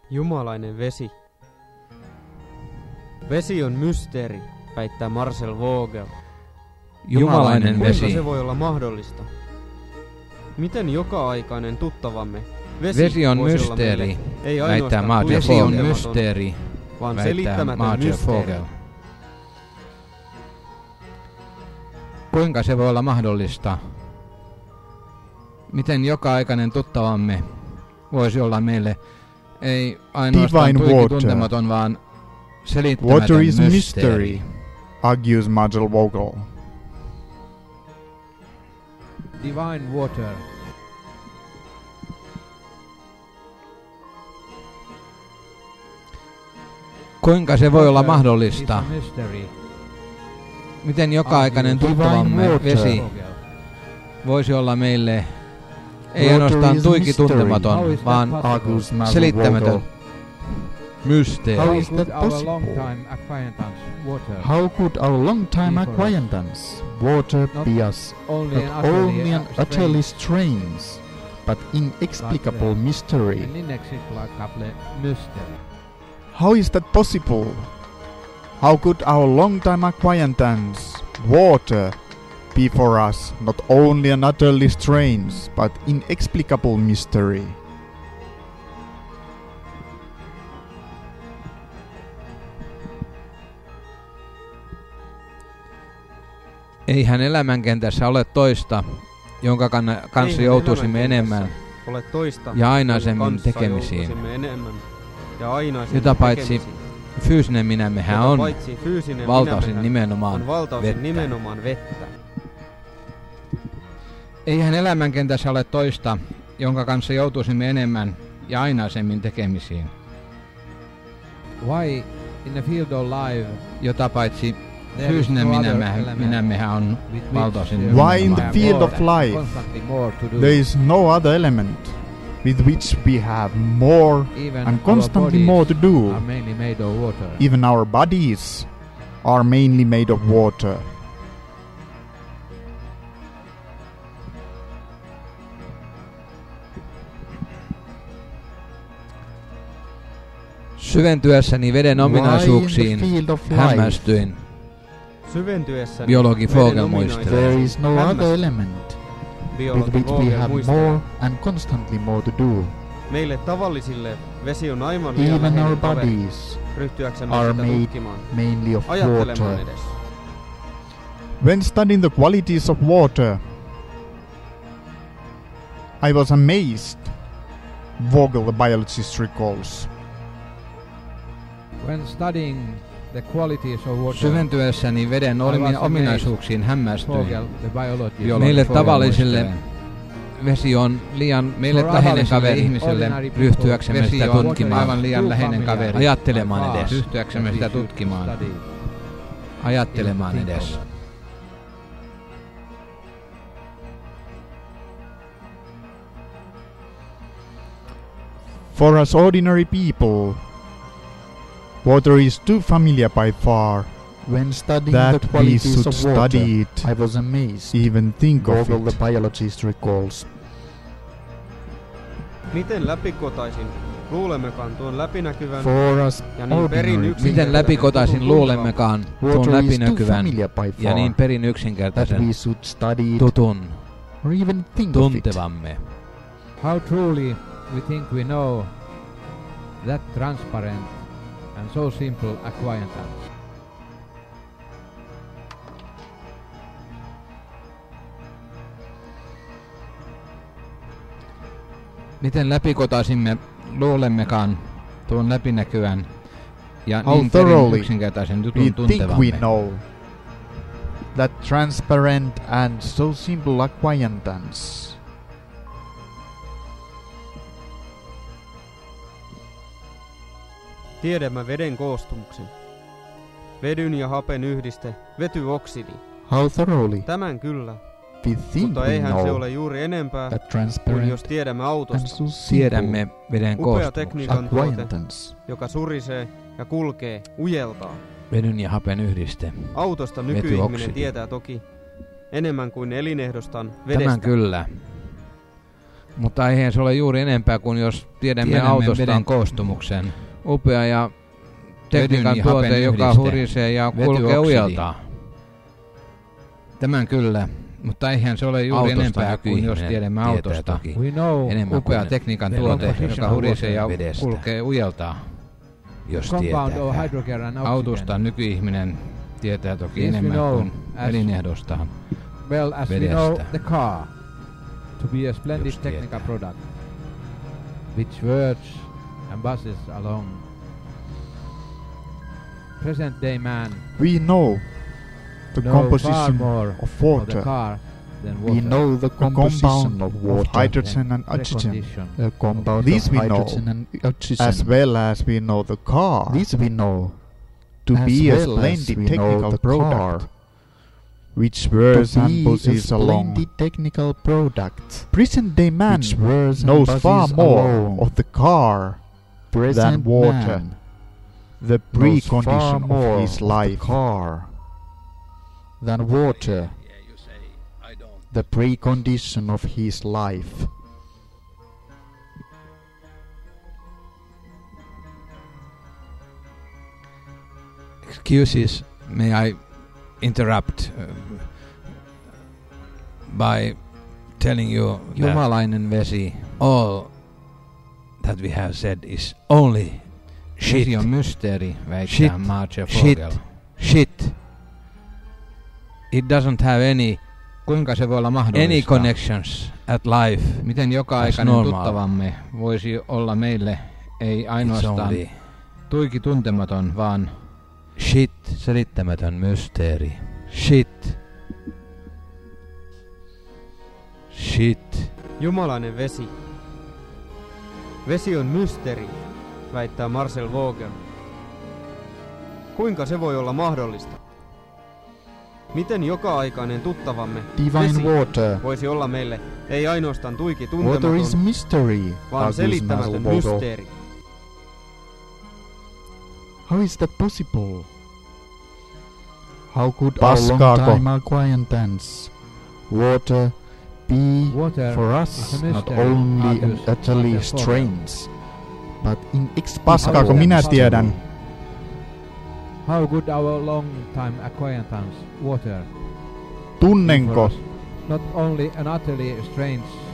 Jumalainen vesi. Vesi on mysteeri, väittää Marcel Vogel. Jumalainen vesi. Kuinka se voi olla mahdollista? Miten joka-aikainen tuttavamme vesi on mysteeri, väittää Marcel Vogel. Vesi on mysteeri, vaan väittää selittämätön Marcel mysteeri. Vogel. Kuinka se voi olla mahdollista? Miten joka-aikainen tuttavamme voisi olla meille ei ainoastaan tuiki tuntematon, vaan selittämätön Water is mysteeri. mystery, argues Marcel Vogel. Divine water. Kuinka se voi olla mahdollista? Mystery. Miten joka-aikainen tuttavamme vesi voisi olla meille ei ainoastaan tuiki tuntematon, vaan selittämätön mysteeri. How is that possible? How could our long-time acquaintance water be us not only an utterly strange but inexplicable mystery? How is that possible? How could our long-time acquaintance water be for us not only an utterly strange but inexplicable mystery? Eihän elämänkentässä ole toista, jonka kanssa joutuisimme enemmän ja ainaisemmin tekemisiin. Jota paitsi fyysinen minämmehän on valtaosin nimenomaan vettä. Eihän elämänkentässä ole toista, jonka kanssa joutuisimme enemmän ja ainaisemmin tekemisiin. Why in the field of life, jota paitsi fyysinen minämmehän on valtaosin Why in the field of life there is no other element with which we have more and constantly more to do? Even our bodies are mainly made of water. Syventyessäni veden ominaisuuksiin hämmästyin. Biologi Vogel muistelee. There is no other element with which we have more and constantly more to do. Meille tavallisille vesi on aivan liian Even our läheinen kaveri, bodies ryhtyäksemme are sitä made tutkimaan, mainly of ajattelemaan water. edes. When studying the qualities of water, I was amazed, Vogel the biologist recalls. when studying the qualities of water, Syventyessäni veden ominaisuuksiin hämmästyin. Vogel, the biologist, Meille tavallisille vesi on liian läheinen kaveri ihmiselle ryhtyäksemme sitä tutkimaan. Aivan liian läheinen kaveri ajattelemaan edes. Ryhtyäksemme sitä tutkimaan. Ajattelemaan edes. For us ordinary people, water is too familiar by far. When studying that the qualities we should of water, study it, I was amazed. even think of Vogel it. the biologist recalls. Miten läpikotaisin luulemmekaan tuon läpinäkyvän For us ja niin perin ordinary Miten läpikotaisin luulemmekaan tuon water is too läpinäkyvän familiar by ja far niin perin that yksinkertaisen we should study it tutun or even think of it. tuntevamme. how truly we think we know that transparent and so simple acquaintance. Miten läpikotaisimme luulemmekaan tuon läpinäkyvän ja How niin perin thoroughly yksinkertaisen we tutun think we tuntevamme. know that transparent and so simple acquaintance. Tiedämme veden koostumuksen. Vedyn ja hapen yhdiste, vetyoksidi. How thoroughly Tämän kyllä, we think mutta we eihän se know ole juuri enempää that kuin transparent jos tiedämme and autosta, so simple Tiedämme veden upea koostumuksen. tekniikan tuote, acquaintance. joka surisee ja kulkee, ujeltaa. Vedyn ja hapen yhdiste. Autosta Vetyoksidi. nykyihminen tietää toki enemmän kuin elinehdostaan Tämän vedestä. kyllä. Mutta eihän se ole juuri enempää kuin jos tiedämme autosta veden koostumuksen. Upea ja tekniikan tuote, joka hurisee ja kulkee ujeltaa. Tämän kyllä, mutta eihän se ole juuri enempää kuin jos tiedämme autosta. Upea tekniikan tuote, joka hurisee ja kulkee ujeltaa. Jos tietää. Autosta nykyihminen tietää toki enemmän kuin elinehdosta. Well, as we know the car to be a splendid technical product, which verges and buzzes along. Present day man. We know the composition of water. We know the composition of water, hydrogen and oxygen. The compound These of we hydrogen know, and oxygen. as well as we know the car. This we know to as be a well as splendid we know technical the product, car. which whirs To and be buzzes a along. splendid technical product, Present day man which whirs and knows buzzes far more along. of the car than Present water, man the knows far precondition more of his of life. the car than water, the precondition of his life. Excuses, may I interrupt by telling you Jumalainen vesi. all that we have said is only shit. Vesi on mysteeri, väittää Shit. Marge Shit. Vogel. Shit. It doesn't have Kuinka se voi olla mahdollista? any connections at life. Miten joka-aikainen tuttavamme voisi olla meille ei ainoastaan tuiki tuntematon, vaan shit, selittämätön mysteeri. Shit. Shit. Jumalainen vesi. Vesi on mysteeri, väittää Marcel Vogel. Kuinka se voi olla mahdollista? Miten joka-aikainen tuttavamme Divine vesi water. voisi olla meille ei ainoastaan tuiki Water is tuntematon, mystery, vaan argues selittämätön Marcel Vogel. mysteeri. How is that possible? How could our Paskaako? long-time acquaintance water be for us not only an utterly strange, but Paskaako inexplicable? minä tiedän? How could our long time acquaintance water Tunnenko? not only an utterly strange